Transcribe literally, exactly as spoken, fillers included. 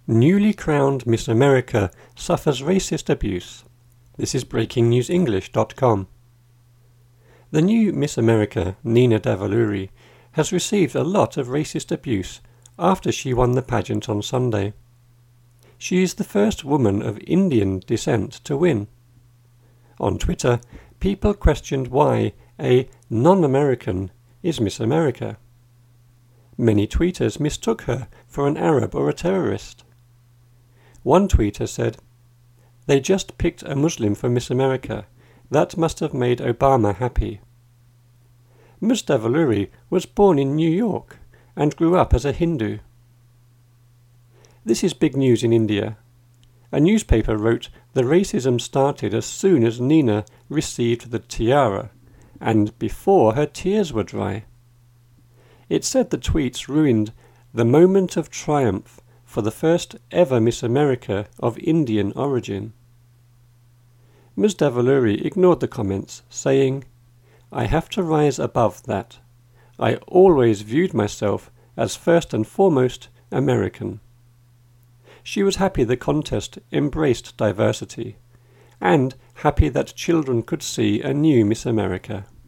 Newly crowned Miss America suffers racist abuse. This is breaking news english dot com. The new Miss America, Nina Davuluri, has received a lot of racist abuse after she won the pageant on Sunday. She is the first woman of Indian descent to win. On Twitter, people questioned why a non-American is Miss America. Many tweeters mistook her for an Arab or a terrorist. One tweeter said, "They just picked a Muslim for Miss America. That must have made Obama happy." Miss Davuluri was born in New York and grew up as a Hindu. This is big news in India. A newspaper wrote the racism started as soon as Nina received the tiara and before her tears were dry. It said the tweets ruined the moment of triumph for the first ever Miss America of Indian origin. Miz Davuluri ignored the comments, saying, "I have to rise above that. I always viewed myself as first and foremost American." She was happy the contest embraced diversity, and happy that children could see a new Miss America.